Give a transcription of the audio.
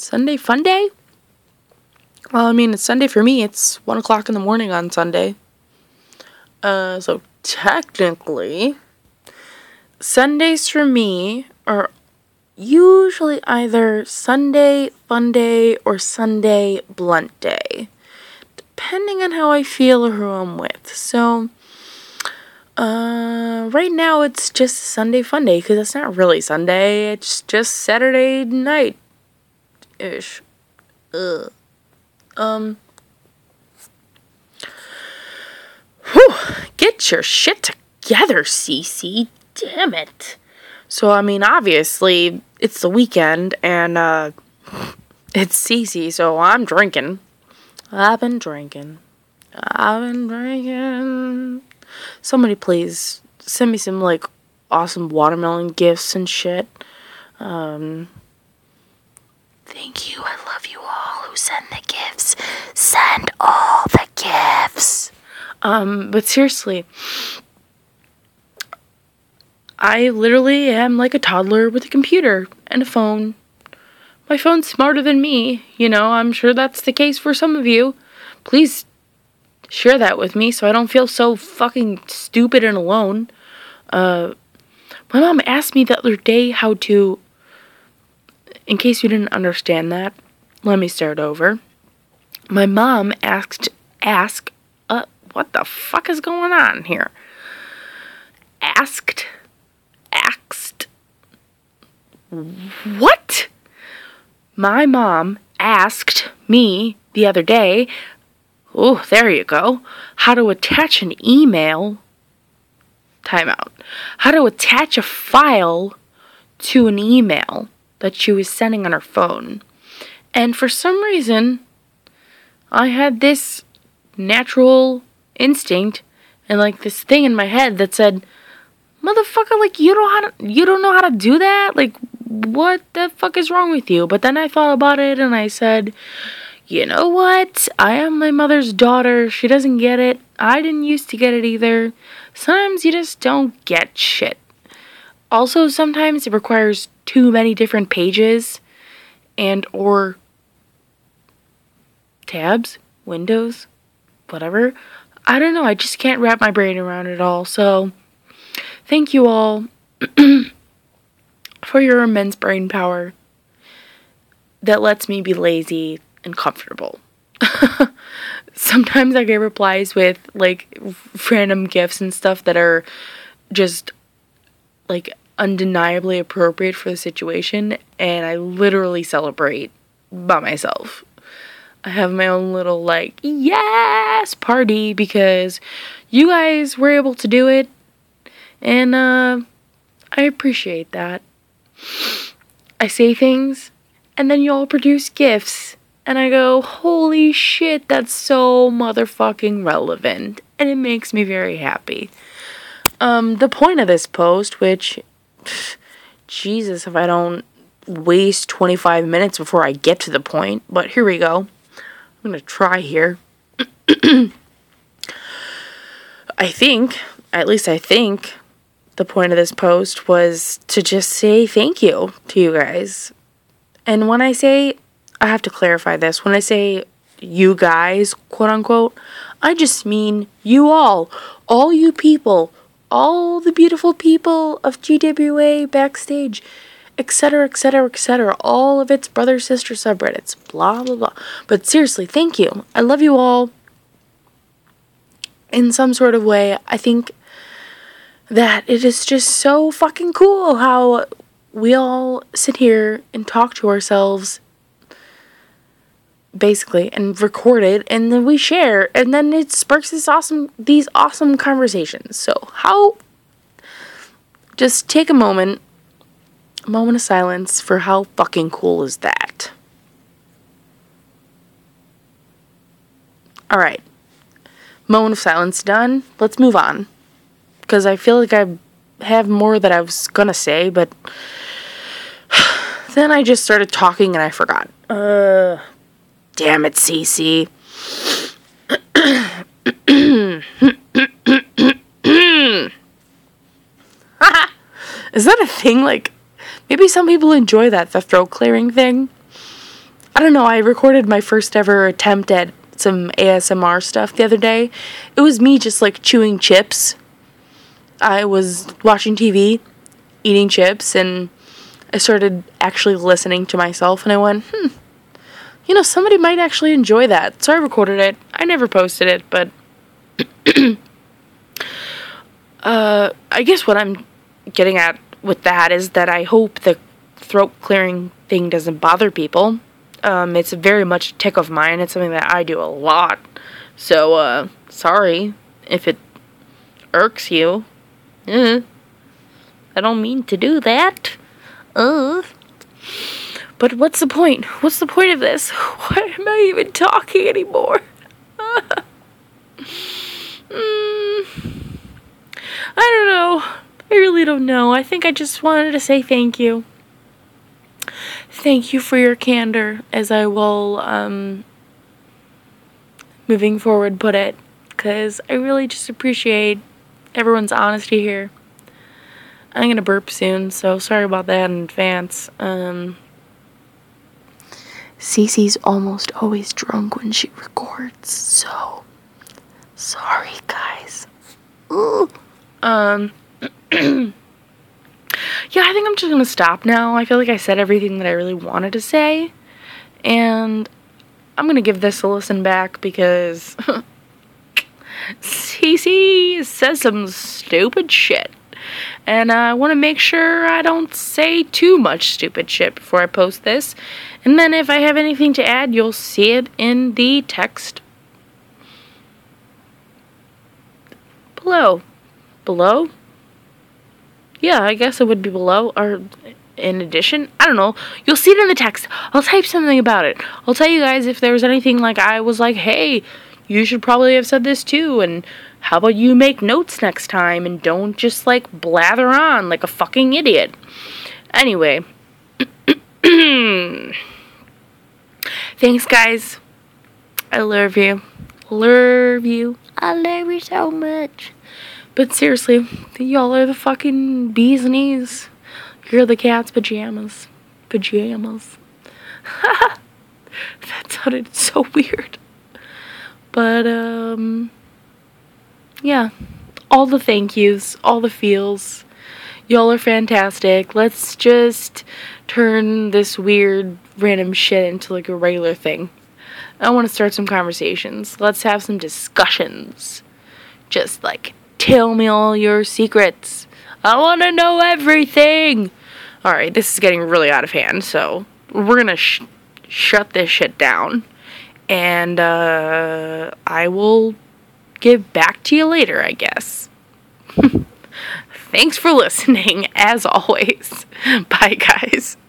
Sunday fun day? Well, I mean, it's Sunday for me. It's 1 o'clock in the morning on Sunday. So technically, Sundays for me are usually either Sunday fun day or Sunday blunt day, depending on how I feel or who I'm with. So, right now it's just Sunday fun day, because it's not really Sunday, it's just Saturday night-ish. Get your shit together, Cece. Damn it. So, I mean, obviously, it's the weekend, and, it's Cece, so I'm drinking. I've been drinking. Somebody please send me some, awesome watermelon gifts and shit. Thank you. I love you all who send the gifts. Send all the gifts. But seriously, I literally am like a toddler with a computer and a phone. My phone's smarter than me, I'm sure that's the case for some of you. Please share that with me so I don't feel so fucking stupid and alone. My mom asked me the other day how to, in case you didn't understand that, let me start over. My mom asked, what the fuck is going on here? Asked, what? My mom asked me the other day, oh, there you go, how to attach an email, timeout, how to attach a file to an email that she was sending on her phone. And for some reason, I had this natural instinct and this thing in my head that said, motherfucker, you don't know how to do that? What the fuck is wrong with you? But then I thought about it and I said, you know what? I am my mother's daughter. She doesn't get it. I didn't used to get it either. Sometimes you just don't get shit. Also, sometimes it requires too many different pages and or tabs, windows, whatever. I don't know. I just can't wrap my brain around it all. So, thank you all for your immense brain power that lets me be lazy and comfortable. Sometimes I get replies with, random gifts and stuff that are just, undeniably appropriate for the situation, and I literally celebrate by myself. I have my own little, yes party because you guys were able to do it, and, I appreciate that. I say things, and then y'all produce gifts, and I go, holy shit, that's so motherfucking relevant, and it makes me very happy. The point of this post, which, Jesus, if I don't waste 25 minutes before I get to the point, but here we go. I'm gonna try here. I think the point of this post was to just say thank you to you guys. And when I say, I have to clarify this, when I say you guys, quote unquote, I just mean you all you people, all the beautiful people of GWA backstage, etc., etc., etc., all of its brother sister subreddits, blah blah blah. But seriously, thank you. I love you all. In some sort of way, I think that it is just so fucking cool how we all sit here and talk to ourselves, basically, and record it, and then we share, and then it sparks these awesome conversations. So just take a moment of silence for how fucking cool is that. Alright. Moment of silence done. Let's move on. Because I feel like I have more that I was gonna say, but then I just started talking and I forgot. Damn it, Cece. Is that a thing? Maybe some people enjoy that, the throat clearing thing. I don't know, I recorded my first ever attempt at some ASMR stuff the other day. It was me just like chewing chips. I was watching TV, eating chips, and I started actually listening to myself, and I went, somebody might actually enjoy that. So I recorded it. I never posted it, but I guess what I'm getting at with that is that I hope the throat clearing thing doesn't bother people. It's very much a tick of mine. It's something that I do a lot. So, sorry if it irks you. I don't mean to do that. But what's the point? What's the point of this? Why am I even talking anymore? I don't know. I really don't know. I think I just wanted to say thank you. Thank you for your candor, as I will, moving forward put it, because I really just appreciate everyone's honesty here. I'm gonna burp soon, so sorry about that in advance. Cece's almost always drunk when she records, so sorry, guys. Yeah, I think I'm just gonna stop now. I feel like I said everything that I really wanted to say, and I'm gonna give this a listen back because Cece says some stupid shit, and I want to make sure I don't say too much stupid shit before I post this. And then if I have anything to add, you'll see it in the text below. Below? Yeah, I guess it would be below, or in addition. I don't know. You'll see it in the text. I'll type something about it. I'll tell you guys if there was anything like I was like, hey, you should probably have said this too, and how about you make notes next time and don't just like blather on like a fucking idiot. Anyway. Thanks, guys. I love you. Love you. I love you so much. But seriously, y'all are the fucking bee's knees. You're the cat's pajamas. Pajamas. That sounded so weird. But, yeah. All the thank yous. All the feels. Y'all are fantastic. Let's just turn this weird, random shit into, like, a regular thing. I want to start some conversations. Let's have some discussions. Just, like, tell me all your secrets. I want to know everything. Alright, this is getting really out of hand, so we're gonna shut this shit down. And, I will get back to you later, I guess. Thanks for listening, as always. Bye, guys.